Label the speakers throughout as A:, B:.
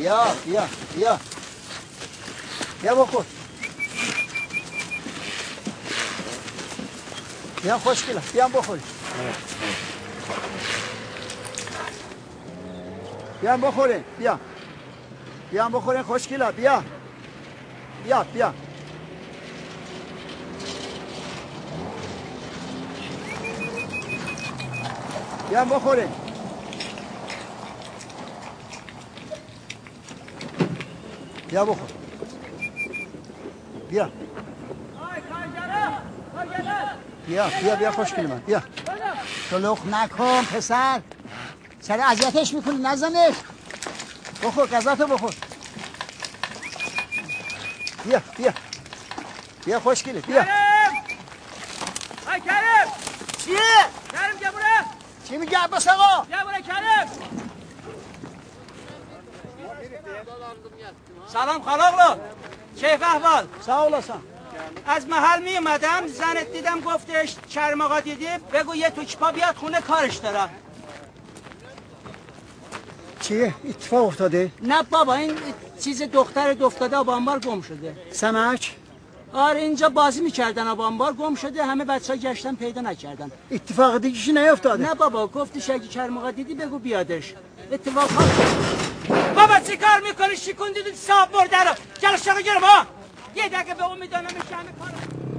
A: بیا بیا بیا بیا بخور بیا خوشگله بیا بخور بیا بخورین بیا بیا بخورین خوشگله بیا بیا بیا بیا بخورین بیا بخور بیا بیا بیا بیا خوشگل من بیا شلوغ نکن پسر سر اذیتش میکنی نزنش بخور غذاتو بخور بیا بیا بیا خوشگله بیا
B: های کریم
A: چیه؟
B: کریم جبوره
A: چی میگه عباس آقا؟
B: جبوره کریم سلام خلاقلو کیف احوال
A: سلام olasın
B: از محل می اومدم زنت دیدم گفتش کریم آقا دیدی بگو یه توکپا بیاد خونه کارش دارم
A: چیه؟ اتفاق افتاده؟
B: نه بابا این چیز دختر افتاده آب انبار گم شده
A: سمک؟
B: آره اینجا بازی میکردن آب انبار گم شده همه بچه‌ها گشتن پیدا نکردن
A: اتفاق دیگه چی نیفتاده؟
B: نه بابا گفتش اگه کریم آقا دیدی بگو بیادش اتفاق بابا چی کار میکنی شیکون دیدی صاحب برده رو جلوش آقا گیرم ها یه دقیقه به اون میدانم میشه همه کار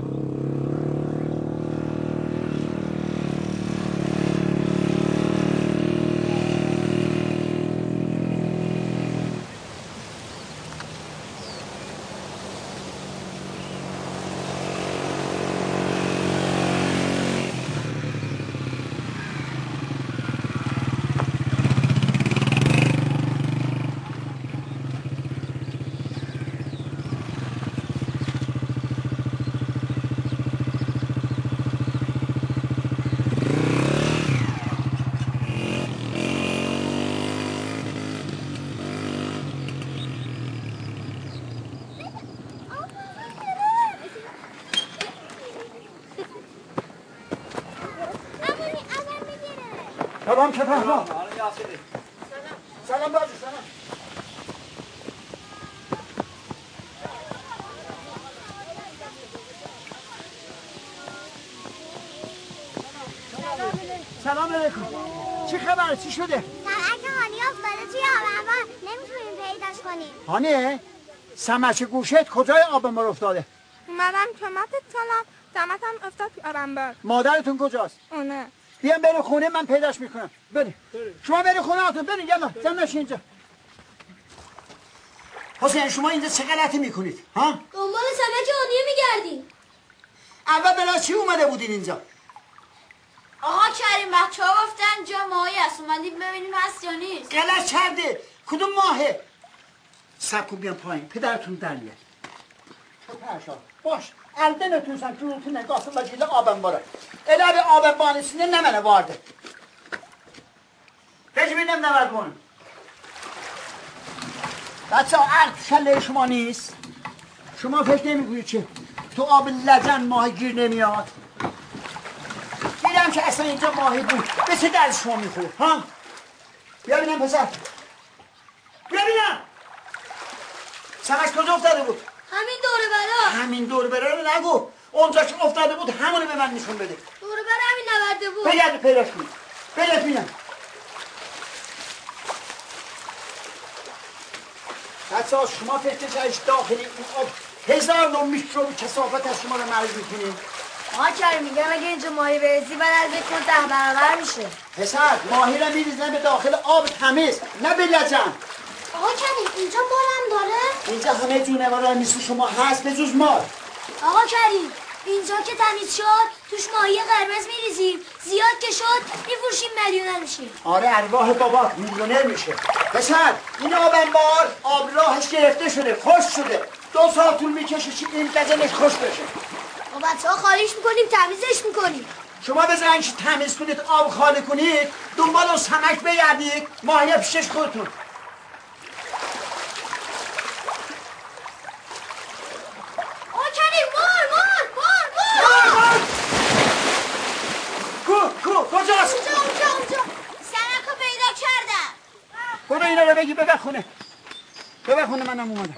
A: سلام که فهمم سلام بازی سلام سلام علیکم چی خبره چی شده؟
C: سمک هانی افتاده توی آب انبار نمیتونیم پیداش کنیم
A: هانیه؟ سمک گوشت کجای آب انبار افتاده؟
D: اومدم کمکت کنم دمتم افتاد توی آب انبار
A: مادرتون کجاست؟
D: اونه
A: بیام بریم خونه من پیداش میکنم بریم شما بریم خونه هاتون بریم یلا زن اینجا حسین شما اینجا چه غلطی میکنید ها
C: دنبال سمک هانیه میگردیم
A: اول بلا چی اومده بودین اینجا
C: آقا کریم بچه ها گفتن جا ماهی هست اومدیم ببینیم هست یا نیست
A: غلط کرده کدوم ماهه سب کن بیام پایین پدرتون در میاد باش الدنتون سن که روتون نگاه و جیل آبم باره الهی آبم بانسینه نمنه وارده بجی بینم نمد بانم بچه ها عرض شله شما نیست شما فکر نمیگوید چه تو آب لجن ماهی گیر نمیاد دیدم که اصلا اینجا ماهی بود به چه درد شما میخوره ها بیا بینم پسر بیا بینم سمک کجا افتاده بود
C: همین دوره برا
A: همین دور بره رو نگو اونجا که افتاده بود همونو به من نشون بده
C: دوره برا همین نورده بود
A: بگرد پیداش کنی بگرد بینم بچه ها شما فکر جایش داخلی این آب 1000 نوع میکروب کثافت از شما رو مرز میکنیم
C: آقا کریم میگم اگه اینجا ماهی بریزی بعد از یک کن 10 برابر میشه
A: پسر ماهی رو میریزن به داخل آب تمیز نه به لجن
C: آقا کریم اینجا مار هم داره
A: اینجا همه جونورا مثل شما هست به جز مار
C: آقا کریم اینجا که تمیز شد توش ماهی قرمز میریزیم زیاد که شد میفروشیم میلیونر میشیم
A: آره ارواح بابات میلیونر میشه پسر این آب انبار آب راهش گرفته شده خوش شده 2 سال طول میکشه این بدنش خوش بشه
C: ما بچه ها خالیش میکنیم تمیزش میکنیم
A: شما بزنین که تمیز کنید آب خالی کنید دنبال اون سمک بگردید ماهی پیشش خودتون کجاست؟
C: اونجا سمک رو پیدا کردم
A: برو اینا رو بگی ببر خونه ببر خونه منم اومدم.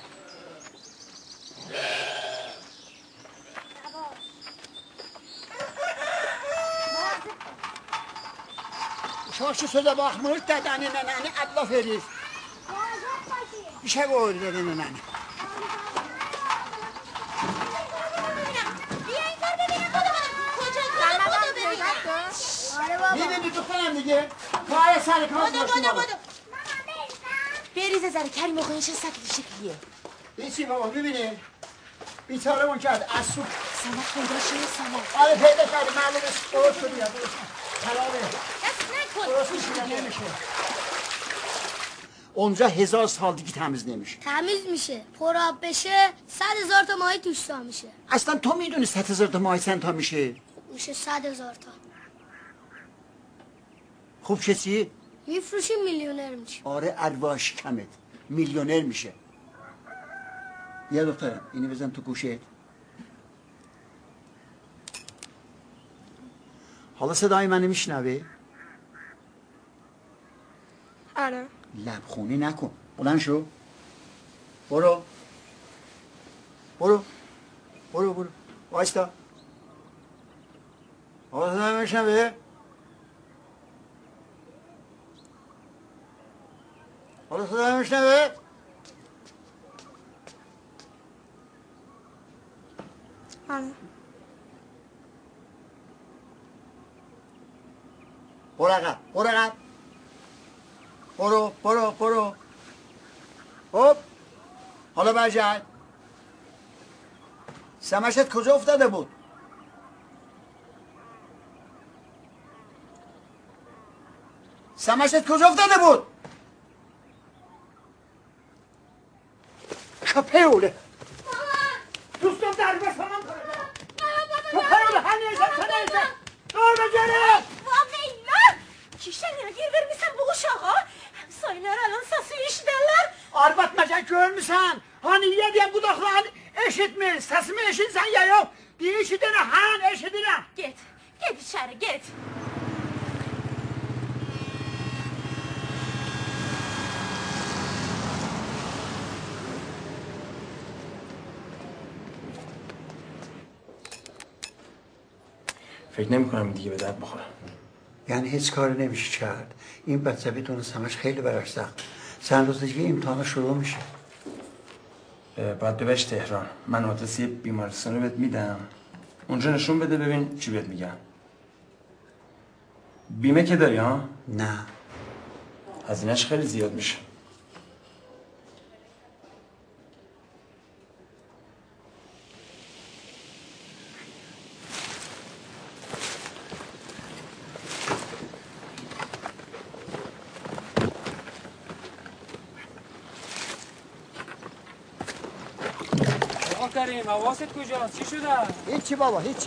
A: Çarşı söze bakmıyor dedeni neneni Allah verir. Bir şey koyur dedeni neneni. می‌بینی دخترم دیگه پای سر کاز باشیم بابا
E: بریزه زره کریم آقا این چه سطلی شکلیه
A: این چی بابا می‌بینی بیچاره اون کرد از سو
E: سمک پیدا شده سمک
A: آره پیدا کرده معلومه درست شدی خرابه
E: دست نکن
A: درست میشه نمیشه اونجا 1000 سال دیگه تمیز نمیشه
C: تمیز میشه پر آب بشه 100,000 تا ماهی توش تا میشه
A: اصلا تو میدونی 100,000 تا ماهی چند تا میشه
C: میشه 100,000 تا
A: خوب چی
C: میفروشی میلیونر میشه
A: آره ارواش کمت میلیونر میشه یا دخترم اینو بزن تو گوشت حالا صدای من میشنوی
D: آره
A: لبخونی نکن بلند شو برو برو برو برو وایستا حالا صدای میشنوی حالا صدای میشنوی
D: آره
A: برو عقب برو عقب برو برو برو خب حالا برگرد سمشت کجا افتاده بود سمشت کجا افتاده بود کپیوله دوستم در بسامم کپیوله هنیزه تنیزه دور بگره
E: Kişenler gir vermişsen bu uşağa. Sayılar alan sası işlerler.
A: Arbat məcək görmüsən? Hani yeyə budaqlarını eşitmir. Səsimi eşitsən ya yox? Bir eşidirəm, hən eşidirəm.
E: Git. Git içeri git.
B: فکر نمی‌کنم دیگه به درد بخوره.
A: یعنی هیچ کاری نمیشه کرد. این بچه بدون سمش خیلی براش سخت. چند روز دیگه امتحان شروع میشه.
B: باید ببرش تهران. من آدرس یه بیمارستان رو بهت میدم. اونجا نشون بده ببین چی بهت میگن. بیمه که داری ها؟
A: نه.
B: هزینه‌اش خیلی زیاد میشه.
F: کریم حواست کجاست چی شده
A: هیچی بابا هیچی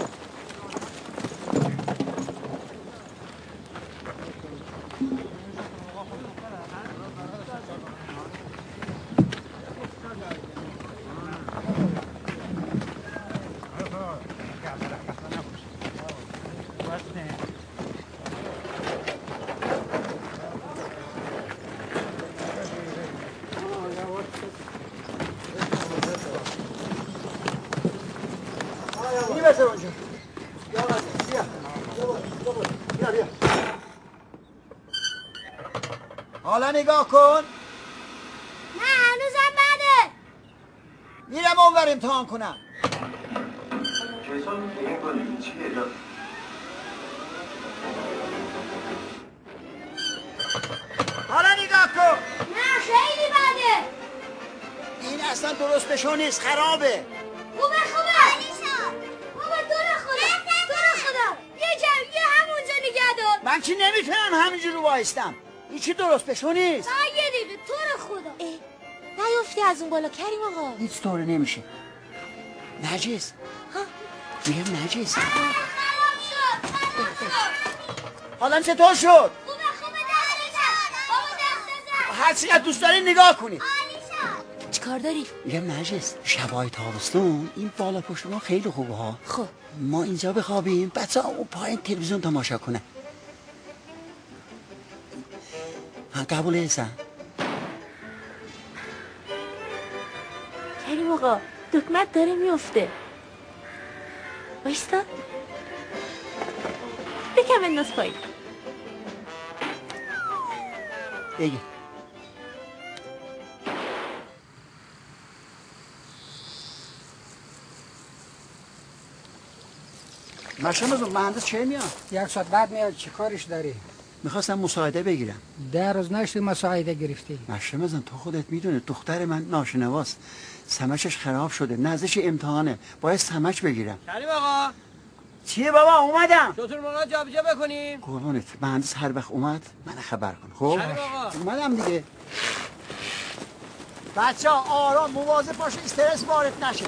A: حالا نگاه کن
C: نه هنوزم بعده
A: میرم اونور امتحان کنم حالا نگاه کن
C: نه خیلی بعده
A: این اصلا درست بشو نیست خرابه
C: خوبه بابا دور خدا یه همونجا نگه دار
A: من که نمیتونم همینجور رو وایستم این چی درست بشو نیست
C: یه دیگه تو رو خدا
E: نیفتی از اون بالا کریم آقا
A: هیچ طوره نمیشه نجس میگم نجس حالا چطور شد
C: خوبه
A: هرچی که دوست داری نگاه کنی
E: چیکار داری؟
A: میگم نجس شبای تابستون این بالا پشت ما خیلی خوبه ها
E: خب
A: ما اینجا بخوابیم بچه ها اون پایین تلویزیون تماشا کنه ها قبول هستن
E: آقا دکمت داره میفته. بایستا یکم بنداز پایین.
A: بگی مشمزون مهندس چه میاد؟
F: 1 ساعت بعد میاد. چی کارش داری؟
A: میخواستم مساعده بگیرم.
F: 10 روز نشد مساعده گرفتی.
A: مشمزون تو خودت میدونه دختر من ناشنواست، سمکش خراب شده، نزدیک امتحانه، باید سمک بگیرم.
B: کریم آقا
A: چیه بابا؟ اومدم.
B: شطور مرغا جابجا بکنیم.
A: قربانت مهندس هر وقت اومد من خبر کن. خب
B: کریم آقا
A: اومدم دیگه. بچه ها آرام مواظب باش استرس وارد نشه.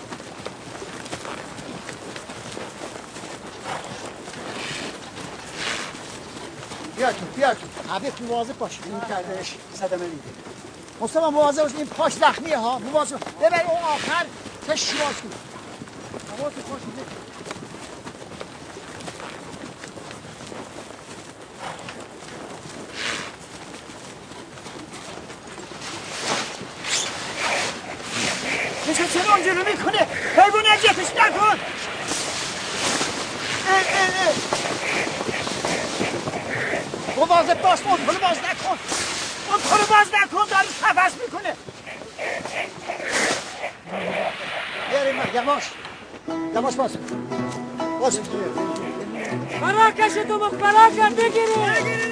A: بیا تو حبیب مواظب باش. این کردنش صدمه میده. مصطفی مواظب باش، این پاش زخمیه ها. مواظب ببر اون آخر تش باز کن. حواست باش. میشه چرا اونجا رو میکنه؟ حیوان اجیتش نکن. مواظب باش، موتور باز نکن. موتور باز نکن، داری خفش میکنه. بیاریم من، یواش باز.
B: فراکش تو فراکش بگیرید.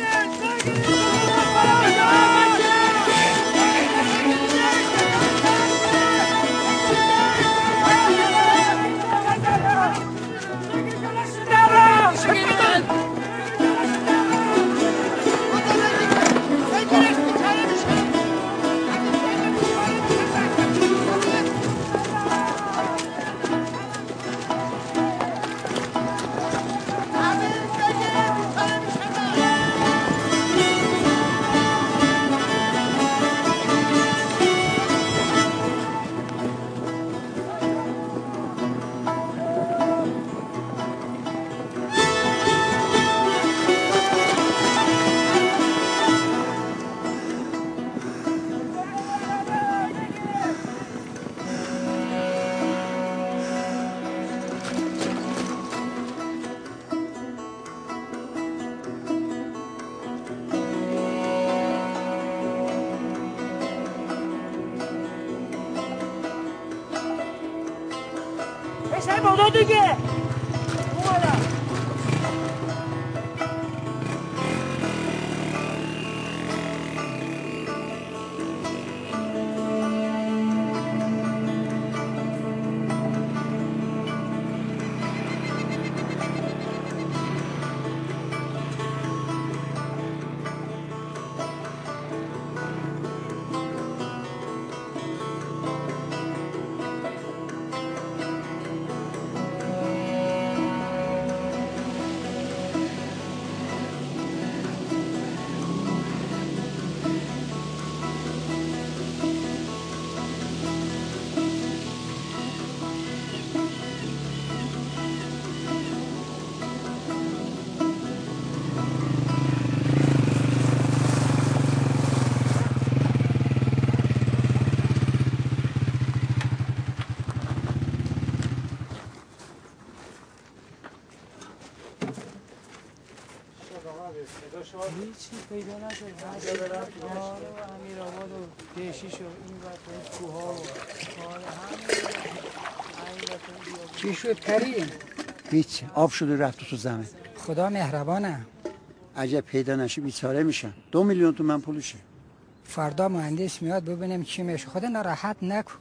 B: بشه بالا دیگه.
F: هیچی پیدا نشد. امیر آباد و پیشیش و این وقت کوها و چی شد کریم؟
A: هیچ، آب شد و رفت تو زمین.
F: خدا مهربانه.
A: عجب پیدا نشه بیچاره میشن. 2 میلیون تومان پولشه.
F: فردا مهندس میاد ببینیم چی میشه. خدا ناراحت نکن.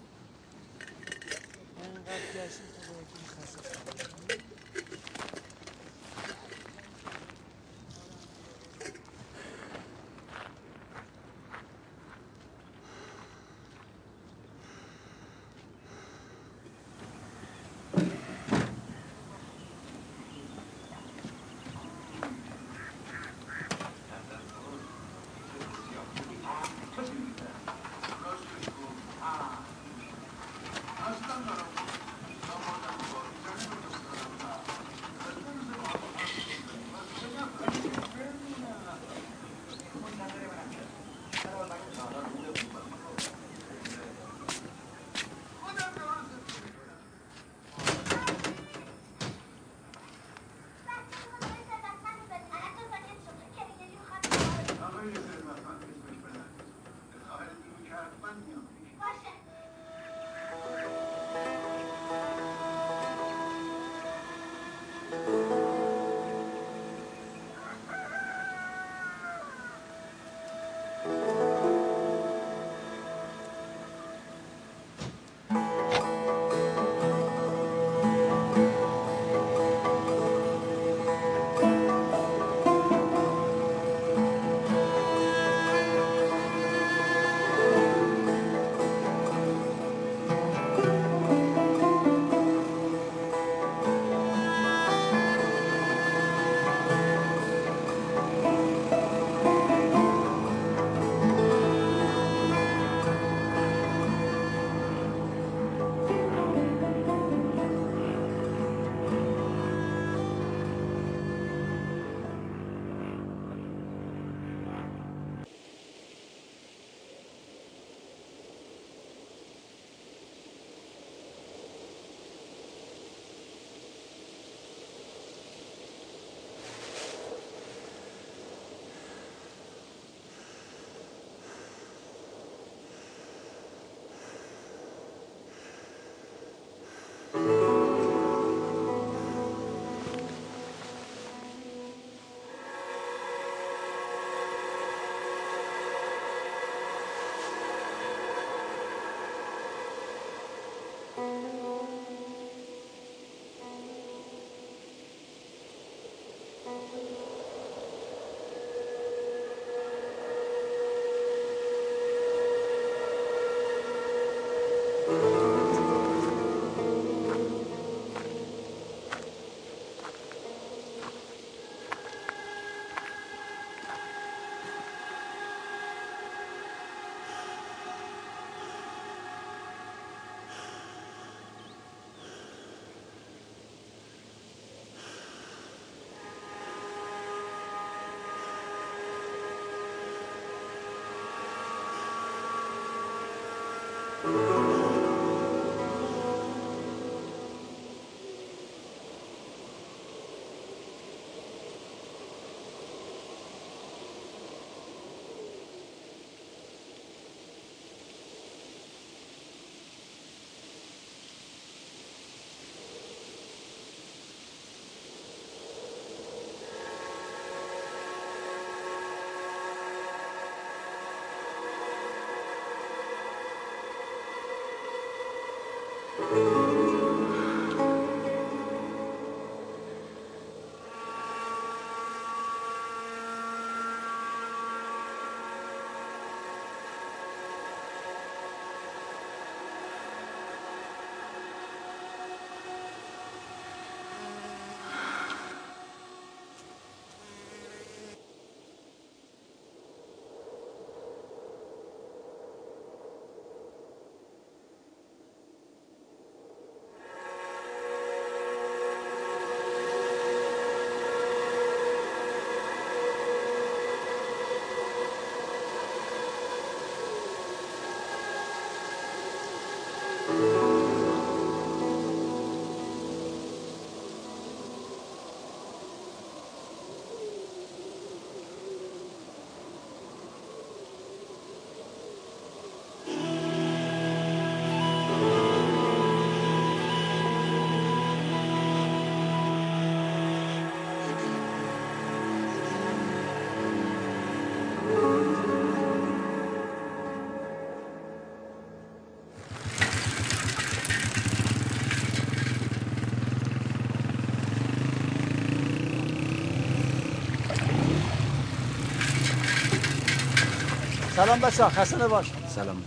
A: سلام بچه‌ها، خسته نباش.
G: سلام.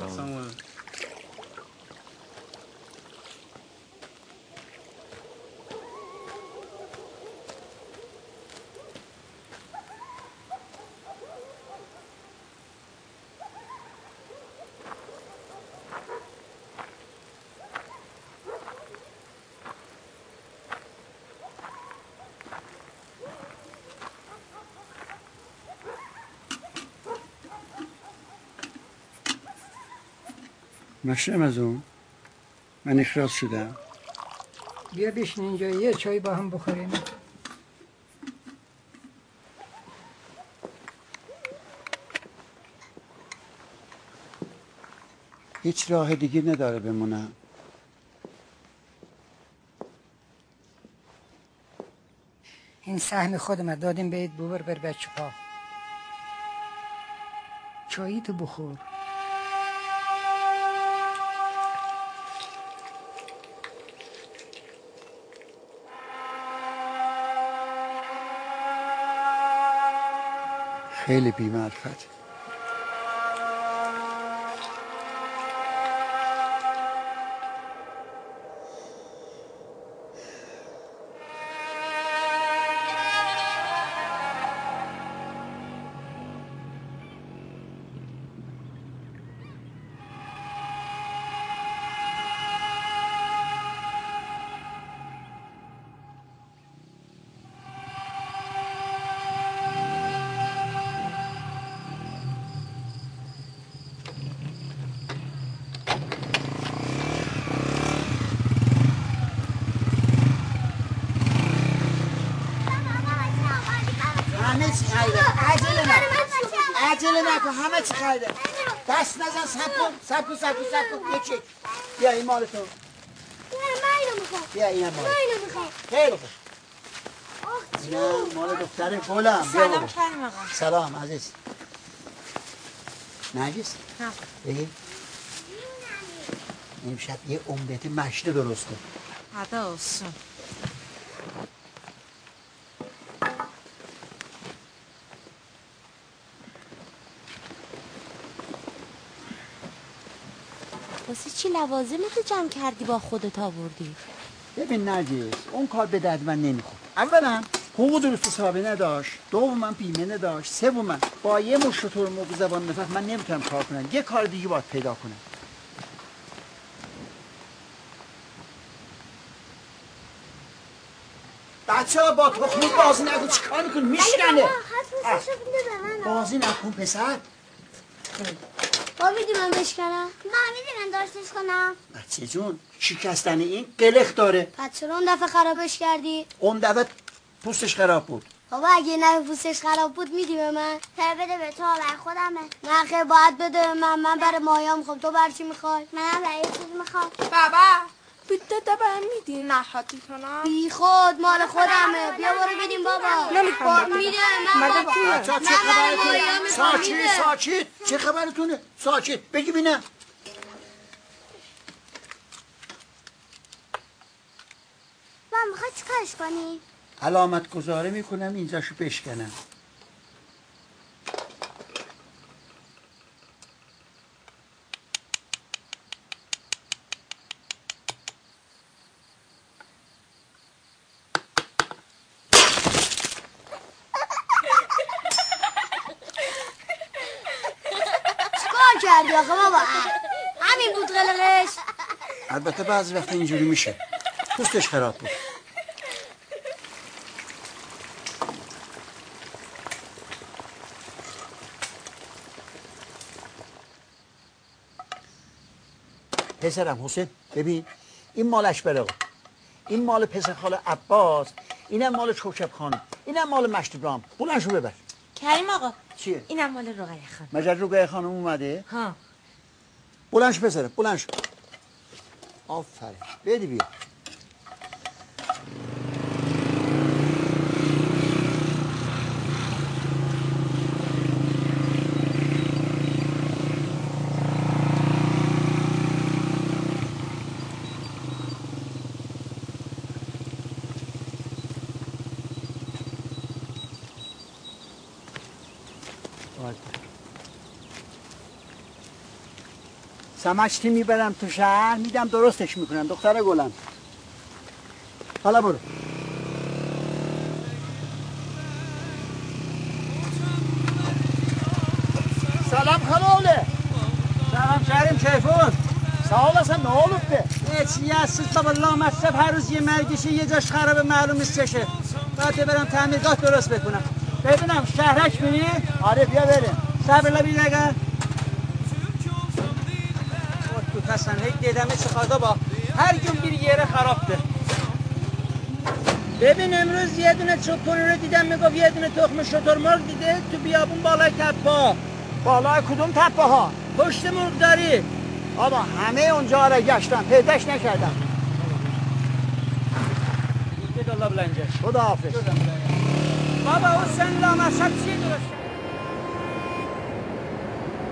H: مشرم از اون من اخراج شدم.
I: بیا بشین اینجا یه چای با هم بخوریم.
H: هیچ راه دیگه نداره بمونم.
I: این سهم خودم دادیم بهت ببر بچه ها. چایی تو بخور.
H: خیلی بی‌معرفت.
A: عجله نکن همه چی خریده. دست نزن سب کن یکی. بیا این مال تو.
C: من اینو میخوام.
A: بیا اینم مال.
C: من اینو میخوام.
A: خیلی خوب. اینم مال دختر گلم.
E: سلام کریم آقا.
A: سلام عزیز. نرگس بگی امشب یه املت مشته درست کن.
E: عدا olsun.
C: واسه چی لوازمتو جمع کردی با خودت آوردی؟
A: ببین نرگس اون کار به درد من نمیخورد. اولا حقوق درست حسابی نداشت، دوما بیمه نداشت، سوما با یه مشت ترمز زبان نفت من نمیتونم کار کنم. یه کار دیگه باید پیدا کنم. بچه‌ها با تخمون بازی نکن. چیکار میکنی؟ میشکنه. بازی نکن پسر.
C: با میدی من بشکنم؟ من میدی من داشتش کنم؟
A: بچه جون شکستن این قلق داره.
C: پس چرا اون دفعه خرابش کردی؟
A: اون دفعه پوستش خراب بود.
C: بابا اگه نه پوستش خراب بود میدی به من؟ بده به تو برای خودمه. نه خیلی باید بده به من برای مایا میخوام. تو برای چی میخوای؟ منم برای چیز میخوام.
D: بابا بیده ده بهم میدی نحاتی کنم؟
C: بی خود مال خودمه. بیا برو بدیم بابا.
D: نمیخوام.
C: میده من بابا.
A: بچه‌ها چه خبرتونه؟ ساکت. چه خبرتونه؟ ساکت. بگی بینم.
C: من میخوای چی کارش کنی؟
A: علامت گذاره میکنم اینجاشو بشکنم.
C: کردی آخه بابا؟ همین بود قلقش.
A: البته بعضی وقت اینجوری میشه. پوستش خراب بود. پسرم حسین ببین این مالش بره. این مال پسر خاله عباس، اینم مال چوچب خانم، اینم مال مشت ابراهیم. بلندشو ببر.
E: کریم آقا
A: چیه؟
E: اینم مال رقیه خانم.
A: مجد رقیه خانم اومده؟
E: ها
A: بلندشو پسره بلندشو. آفرین بیدی بیا. سمچتی میبرم تو شهر میدم درستش میکنم دختر گلم. حالا برو. سلام خلاله.
B: سلام کریم کیفون؟
A: سلام اصلا نه olubdu؟
B: چی هستید بابا لامصب هر روز یه مرگشه یه جاش خرابه معلوم نیست چشه. باید برم تعمیرگاه درست بکنم. ببینم شهرک میری؟
A: آره بیا بریم.
B: صبرلا bir dakika. تو پسن هیچ دیدمه چه با هر gün bir yere خرابته. ببین امروز یه دونه چوپونی رو دیدم میگفت یه دونه تخم شترمرغ دیده تو بیابون بالای تپه.
A: بالای کدوم تپه ها؟
B: پشت مرغداری.
A: آبا همه اونجا را گشتم پیداش نکردم.
B: گید الله بلنجش.
A: خدا حافظ.
B: بابا او سن لامصب چی درست؟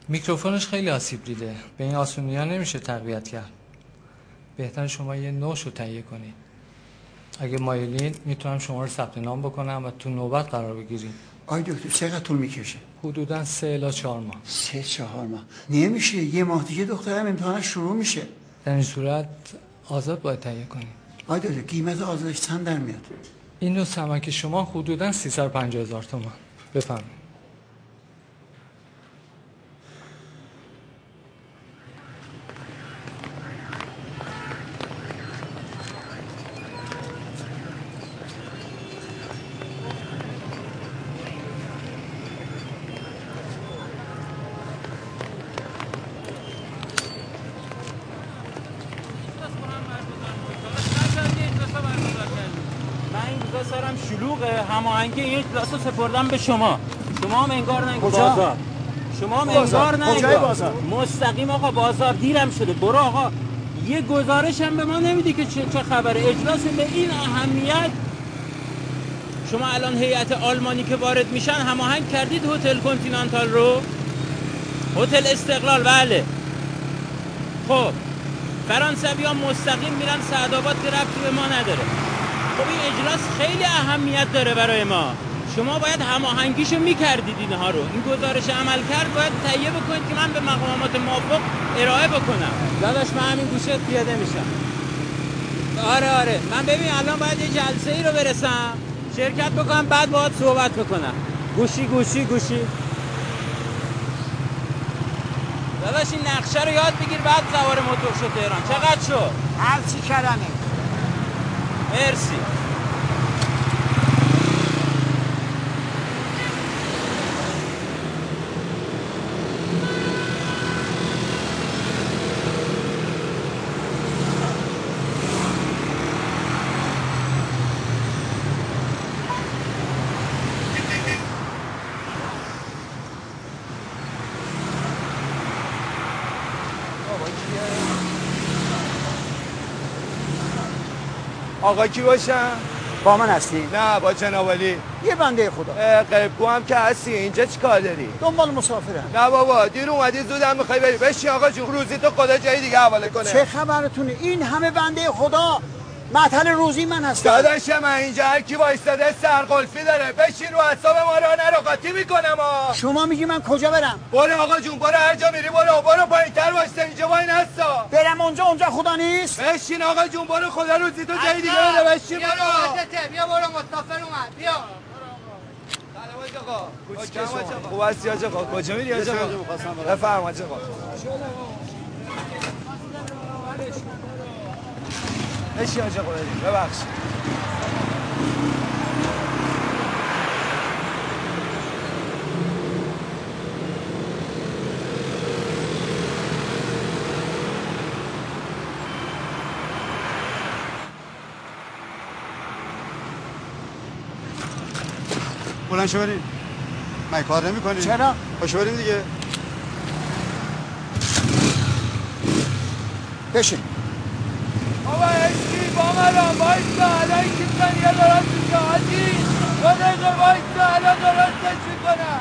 F: میکروفونش خیلی آسیب دیده. به این آسونی ها نمیشه تقویت کرد. بهتر شما یه نوش رو تهیه کنید. اگه مایلین میتونم شما رو ثبت نام بکنم و تو نوبت قرار بگیریم.
H: آی دکتر چقدر طول میکشه؟
F: حدوداً 3 الی 4 ماه.
H: 3-4 ماه نمیشه. یه ماه دیگه دخترم امتحانش شروع میشه.
F: در این صورت آزاد باید تهیه کنید.
H: آی دکتر قیمت آزادش چند در میاد؟
F: این نوع سمک شما حدوداً 350,000 تومان. بفرمایید.
B: شلوغه. هماهنگی این اجلاس رو سپردم به شما. شما هم انگار نه
A: کجا؟
B: بازار. شما هم انگار نه
A: کجای بازار؟
B: مستقیم آقا بازار دیرم شده. برو آقا. یه گزارش هم به ما نمیدی که چه خبره؟ اجلاس به این اهمیت. شما الان هیئت آلمانی که وارد میشن هماهنگ کردید هتل کنتینانتال رو؟ هتل استقلال بله. خب فرانسوی‌ها مستقیم میرن سعدآباد که ربطی به ما نداره. خب این اجلاس خیلی اهمیت داره برای ما. شما باید هماهنگیشو میکردید اینها رو. این گزارش عمل کرد باید تهیه بکنید که من به مقامات موافق ارائه بکنم. داداش من همین گوشه پیاده میشم. آره من ببین الان باید یه جلسه ای رو برسم شرکت بکنم بعد باهات صحبت بکنم. گوشی داداش این نقشه رو یاد بگیر بعد سوار موتور شو تهران. چقدر شد؟
A: هرچی کلمه.
B: مرسی.
G: آقا کی باشم؟
A: با من هستی؟
G: نه با جناب علی.
A: یه بنده خدا.
G: قیبگو هم که هستی. اینجا چی کار داری؟
A: دنبال مسافرم.
G: نه بابا دیر اومدی زودم میخوای بری. بشین آقا جون روزی تو خدا جای دیگه حواله کنه.
A: چه خبرتونه؟ این همه بنده خدا معطل روزی من هستم.
G: داداش من اینجا هر کی وایساده سرقلفی داره. بشین رو اعصاب ما رو نرو قاطی میکنم
A: شما میگی من کجا برم؟
G: برو آقا جون برو هر جا میری برو پایین‌تر وایسا اینجا وای نستا.
A: برم اونجا خدا نیست.
G: بشین آقا جون برو خدا روزی تو جای دیگه بده. بشین برو.
B: بیا برو مسافر اومد. بیا.
G: سلام آقا. خوب هستی آقا؟ کجا میری آقا؟ بفرما آقا. بشین آقا ببخشید.
J: بلند شو بریم. من کار نمی کنی؟
A: چرا؟
J: پاشو بریم دیگه.
A: بشین.
G: بابا اشکی با من وایستا الان کسان یه دارم تو جهازی 2 دقیقه وایستا الان درستش میکنم.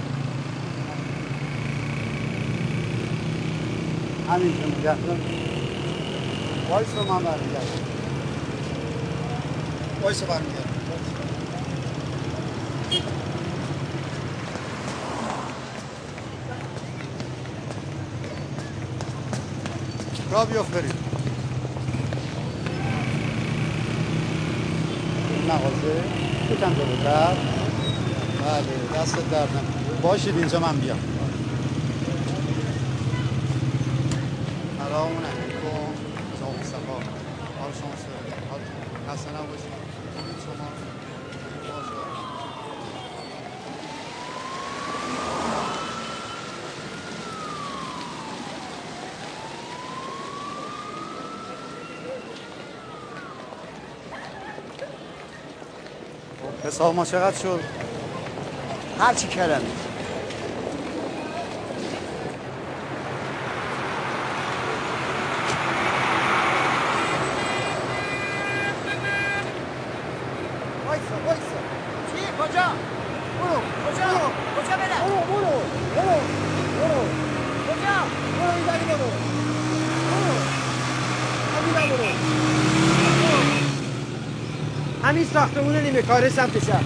J: همینجا میگردم. وایستا من برمیگردم. وایستا برمیگردم. را بیافت بریم. این مغازه یکم جلوتر. بله دست درد نکنه. باشید اینجا من بیام. سلام علیکم. شما مصطفی. حال شما سر. خسته نباشید. شما باشه. حساب ما چقدر شد؟
A: هرچی کلمه. وایسا. چی؟ کجا؟ برو. کجا برم؟ برو. برو کجا؟ برو این داری برو همین برو همین ساختمون نیمه کاره سمت چپ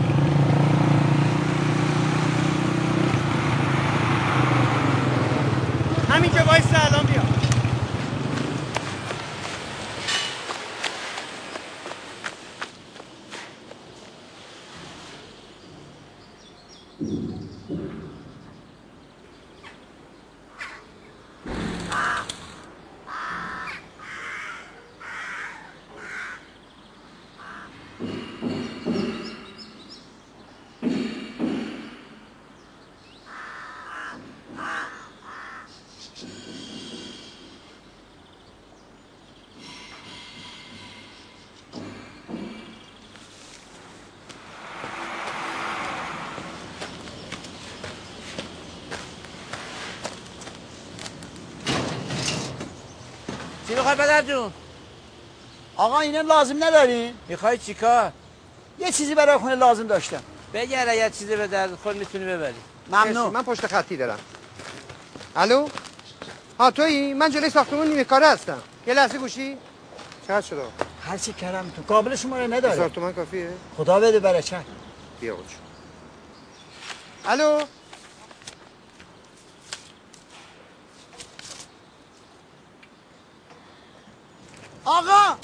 A: همین که وایسته الان بیا
G: چی میخوای پدر جون؟
A: آقا اینا لازم ندارین؟
G: میخوای چیکار؟
A: یه چیزی برای خونه لازم داشتم
G: بگر یه چیزی به درد خود میتونی ببری
A: ممنون
K: من پشت خطی دارم الو؟ ها تویی؟ من جلوی ساختمون نیمه کاره هستم یه لحظه گوشی چقدر شده؟
A: هر چی کردم تو قابل شماره نداره
K: 1000 تومن کافیه؟
A: خدا بده برکت
K: بیا اوج الو؟
A: آقا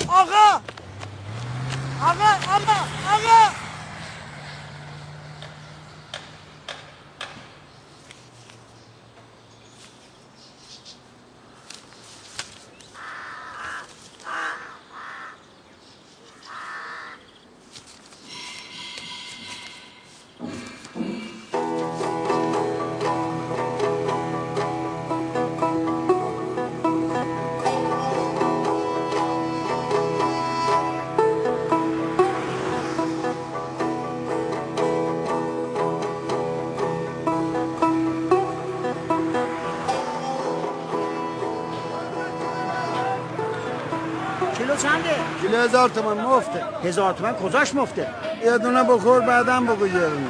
A: کیلو چنده؟
L: کیلو 1000 تومن مفته
A: 1000 تومن کجاش مفته؟
L: یه دونه بخور بعدم بگو یه دونه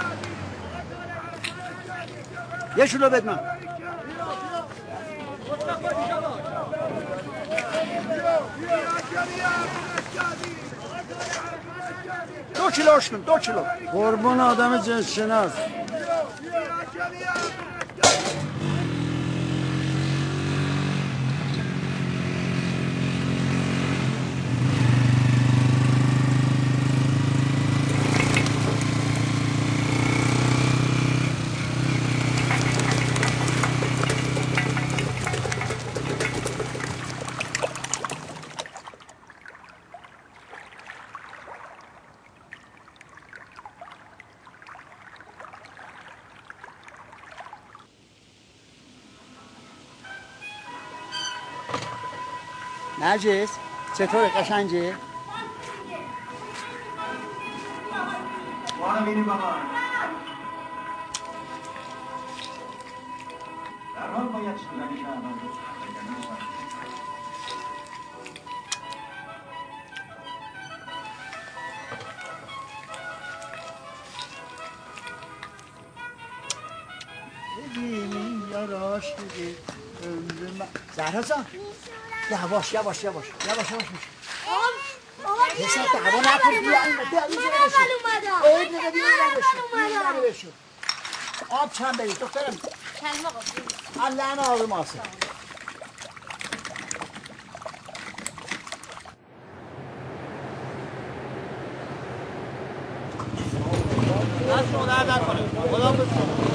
A: یه کیلو بد من 2 کیلوش کن 2 کیلو
L: قربون آدم جنس شناس
A: نرجس چطوره قشنگه؟
M: بارو بینیم بابا در حال باید شدنی شهران
A: ببینیم یاراش دیگه زهرا جان یواش یواش یواش یواش یواش حساب هوا نکن بیا اینجا بشو عید نگه بیا بشو آب چند برید دخترم
C: چند آقا
A: اللعن آروم آسه دست رو درد نکنه خدا بسید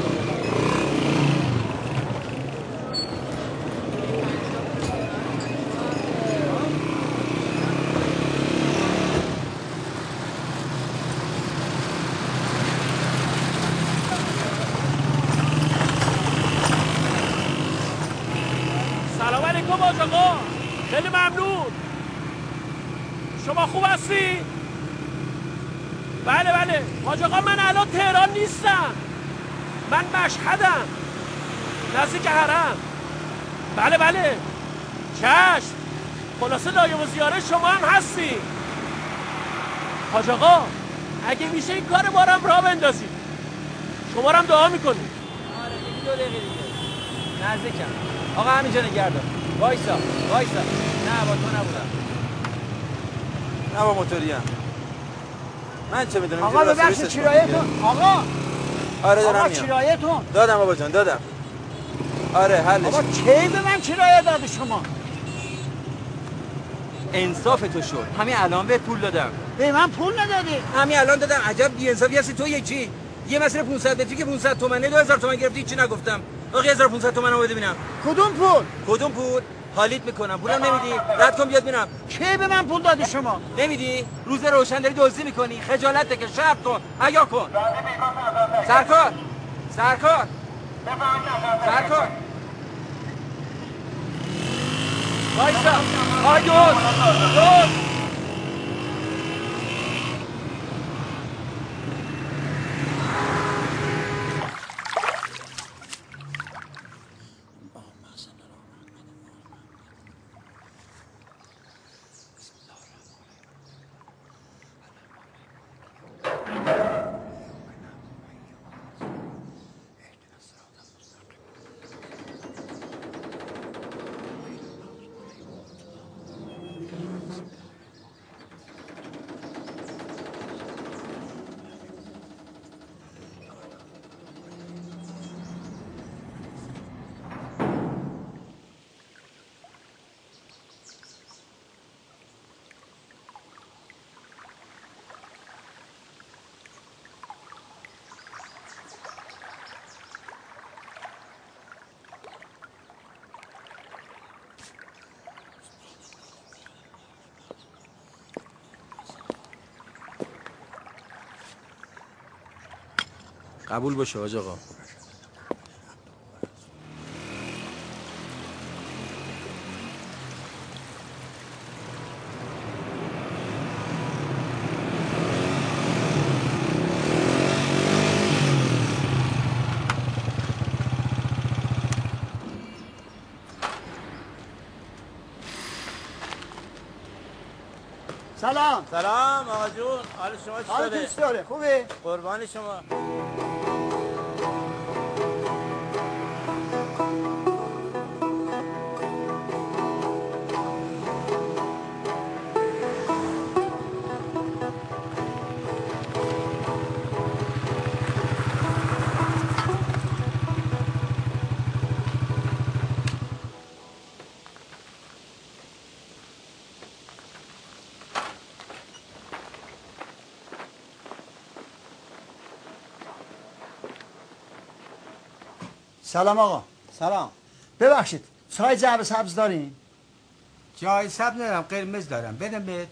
N: سلام علیکم حاج آقا خیلی ممنون شما خوب هستی؟ بله بله حاج آقا من الان تهران نیستم من مشهدم نزدیک حرم بله بله چشم خلاصه لایه و زیاره شما هم هستی حاج آقا اگه میشه این کار ما رو هم راه بندازید شما رو هم دعا میکنیم
B: آره دیگه 2 دقیقه دیگه نزدیکم. آقا همینجا نگردار. وایسا. نه با تو نبودم.
O: نه با موتوریم. من چه میدونم.
A: آقا ببخشید کرایه‌تون. آقا.
O: آره دارم
A: آقا
O: میام.
A: کرایه‌تون.
O: دادم بابا جان دادم. آره حلش.
A: آقا کی به من کرایه داد شما؟
O: انصاف تو شد. همین الان به پول دادم.
A: به من پول ندادی؟
O: همین الان دادم. عجب بی‌انصافی هستی تو. یکی یه مسیر 500 متری که 500 تومنه 2000 تومن گرفتی چی نگفتم. آقا 1500 تومن اومد ببینم. کدوم پول؟ حالیت میکنم. پولم نمیدی؟ رد کن بیاد ببینم.
A: کی به من پول دادی شما؟
O: نمیدی؟ روز روشن داری دزدی میکنی. خجالت بکش. شرط کن. حیا کن. سرکار.
N: وایسا. آی دوست.
O: قبول باشه حاج آقا.
A: سلام
O: آقا جون. حال شما
A: حالتون چطوره؟ خوبه؟
O: قربان شما.
A: سلام آقا.
P: سلام.
A: ببخشید چای جعبه سبز دارین؟
P: چای سبز ندارم، قرمز دارم. بدم بهت.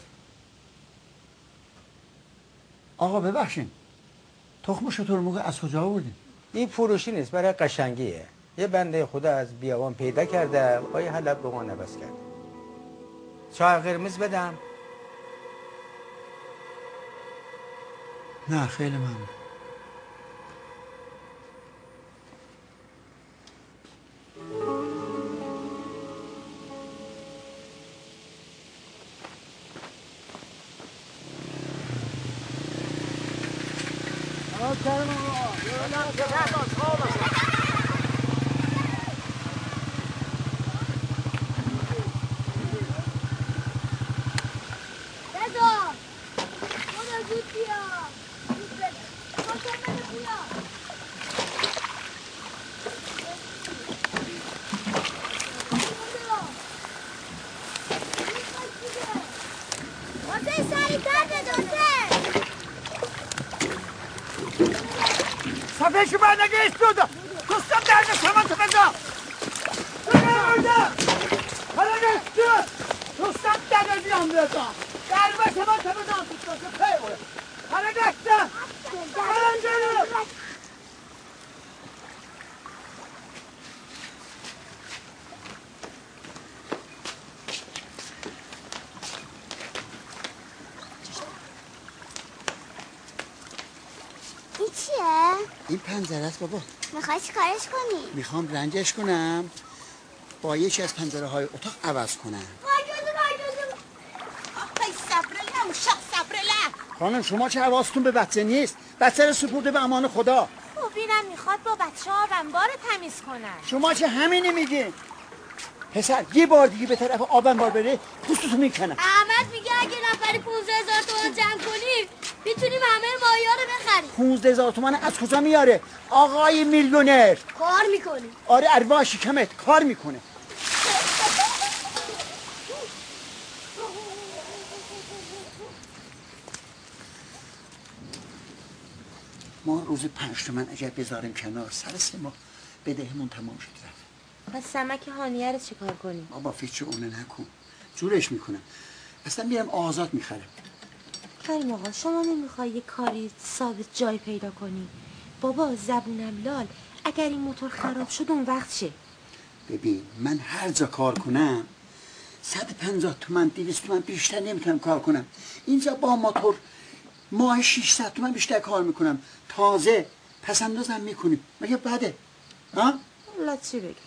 A: آقا ببخشید تخم شتر مرغ از کجا آوردین؟
P: این فروشی نیست، برای قشنگیه. یه بنده خدا از بیابان پیدا کرده، پای حلب به ما نبس کرد. چای قرمز بدم؟
A: نه خیلی ممنون.
G: صفحه بعد نگه استودا دوستم درد سامان تو بزا حالا نستو دوستم درد بیام بزا درد سامان تو بزا دوستم پیوره حالا نستو حالا جلو
C: این چیه؟
A: این پنجره است بابا.
C: میخوای چی کارش کنی؟
A: میخوام رنجش کنم با یکی از پنجره های اتاق عوض کنم.
E: آخی صبرله مشاق صبرله.
A: خانم شما چه حواستون به بچه نیست؟ بچه رو سپرده به امان خدا.
E: خب میرم میخواد با بچه ها آبنبار تمیز کنن.
A: شما چه همینی میگین؟ پسر یه بار دیگه به طرف آبنبار بره پوستتو میکنم.
C: احمد میگه اگه نفری 15,000 تومان جمع کنیم میتونیم همه ماهیا رو بخریم.
A: 15,000 تومان از کجا میاره؟ آقای میلیونر
C: کار میکنه.
A: آره ارواح شکمت کار میکنه. ما روز 5 تومن اگر بذاریم کنار سر 3 ماه بدهمون تمام شد رفت.
E: پس سمک هانیه رو چیکار کنیم؟
A: بابا فکر اونه نکن، جورش میکنم. اصلا میرم آزاد میخرم.
E: کریم آقا شما نمیخوای یه کاری ثابت جای پیدا کنی؟ بابا زبونم لال، اگر این موتور خراب شد اون وقت چه؟
A: ببین من هر جا کار کنم 150 تومن 200 تومن بیشتر نمیتونم کار کنم. اینجا با موتور ماه 600 تومن بیشتر کار میکنم. تازه پس اندازم میکنیم. مگه بده؟ ها؟
E: الله چی بگه؟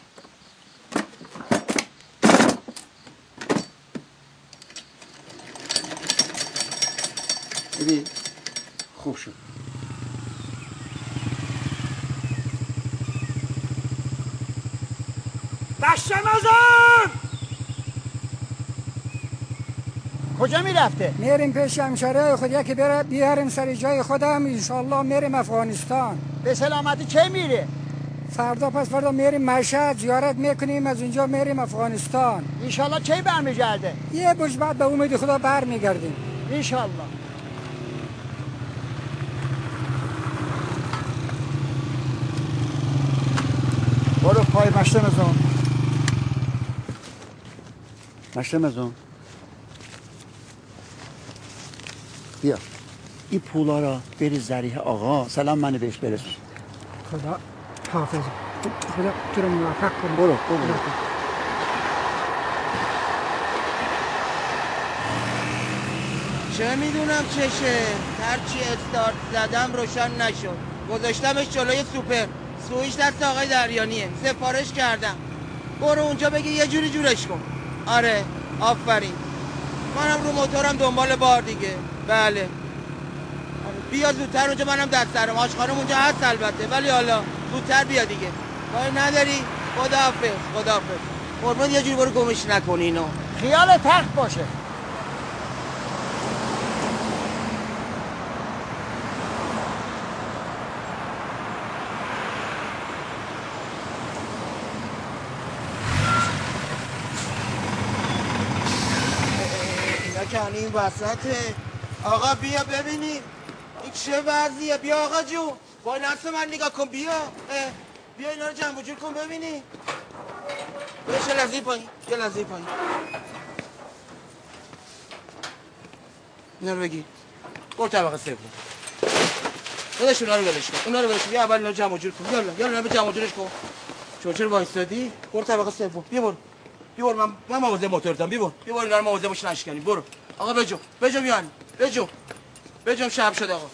A: ببین خوب شد.
G: بشمازم
A: کجا میرفته؟
I: میریم پیش همشاره خود یکی بره بیاریم سر جای خودم انشالله میریم افغانستان.
A: به سلامتی کی میره؟
I: فردا پس فردا میریم مشهد زیارت میکنیم از اونجا میریم افغانستان.
A: انشالله کی برمیگرده؟
I: یه بوش بعد به امید خدا برمیگردیم
A: انشالله. برو پای مشتمزون. مشتمزون بیا این پولا را بری ذریح آقا سلام منو بهش برسون.
I: خدا حافظ. خدا تو رو موفق کنه.
A: برو.
O: چه میدونم چشه، هرچی استارت زدم روشن نشد. گذاشتمش جلوی سوپر، سویش دست آقای دریانیه، سفارش کردم. برو اونجا بگی یه جوری جورش کن. آره آفرین. منم رو موتورم دنبال بار دیگه. بله بیا زودتر اونجا، منم دست سرم. آشخانم اونجا هست البته، ولی حالا زودتر بیا دیگه. کاری نداری؟ خداحافظ. قربان یه جوری برو گمش نکنی اینو.
A: خیال تخت باشه.
O: این وسطه. آقا بیا ببینیم این چه وضعیه. بیا آقا جون وای نفس من نگاه کن. بیا اینا رو جمع جور کن ببینی. یه لحظه پایین اینا رو بگیر. برو طبقه سوم. داداش اونا رو ولش کن. بیا اول اینا رو جمع جور کن. یالا اینا رو جمع جورش کن. چرا وایسادی؟ برو طبقه سوم. بیا برو من مواظب موتورتم. بیا برو اینا رو مواظبش نشکنی. برو آقا بجو میانی. بجو شب شد آقا.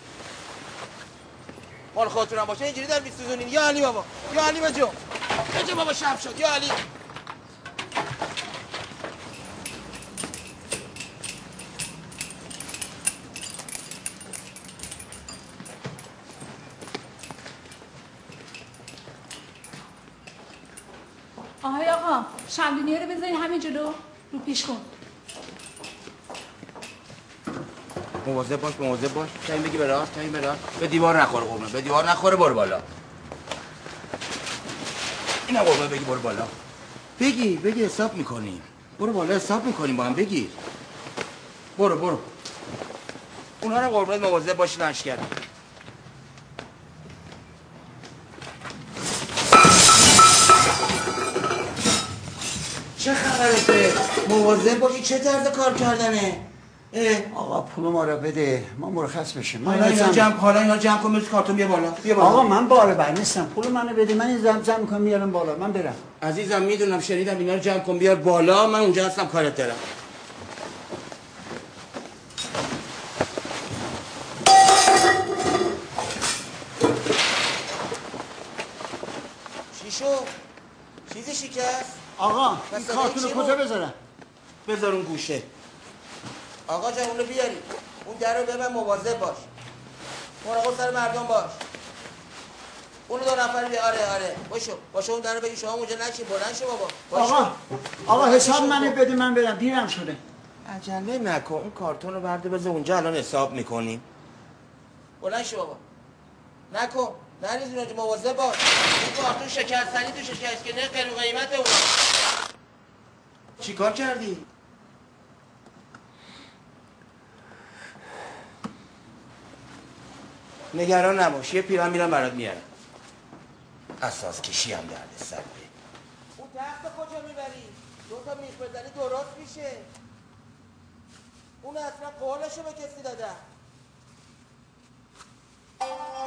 O: مال خاطرم باشه اینجوری در میسوزونین. یا علی بابا بجو بابا شب شد. یا علی
Q: آقا شمدونیه رو بذارین همین جلو رو پیش کن.
O: مواظب باش. تایم بگی به راست. به دیوار نخوره قربون. به دیوار نخوره. برو بالا. اینا قربون بگی برو بالا. بگی حساب میکنیم. برو بالا حساب میکنیم با هم. بگیر. برو. اونا رو قربون مواظب باش نشکر. چه خبرته؟ مواظب باشی. چه طرز کار کردنه؟
A: آقا پول ما رو بده ما مرخص بشیم.
O: حالا اینا جمع کن. مثل کارتون بیا بالا.
A: آقا من بار بر نیستم. پول منو بده. من این جمع کنم میارم بالا. من برم.
O: عزیزم میدونم شنیدم اینا رو جمع کن بیار بالا. من اونجا هستم کارت دارم. چی شو؟ چیزی شکست؟
A: آقا این کارتون رو کجا بذارم؟
O: بذار اون گوشه. آقا جان اونو بیاری. اون در رو ببن. مواظب باش. مراقب سر مردم باش. اون 2 نفر بیا. آره باشو اون در بگی شما اونجا نشین. بلند شو بابا.
A: آقا حساب منو بده من برم دیرم شده.
O: عجله نکن. اون کارتون رو برده بذار اونجا الان حساب میکنیم. بلند شو بابا. نکن. نریزین اونجا مواظب باش. این کارتون شکستنی توش که نه غیر قیمت اون. چیکار کردی؟ نگران نباش. یه پیران میرم برات میارم. اساس کشی هم درد سر. اون تخت کجا میبری؟ 2 تا میخ بزنی درست میشه. اون اصلا قولشو به کسی داده.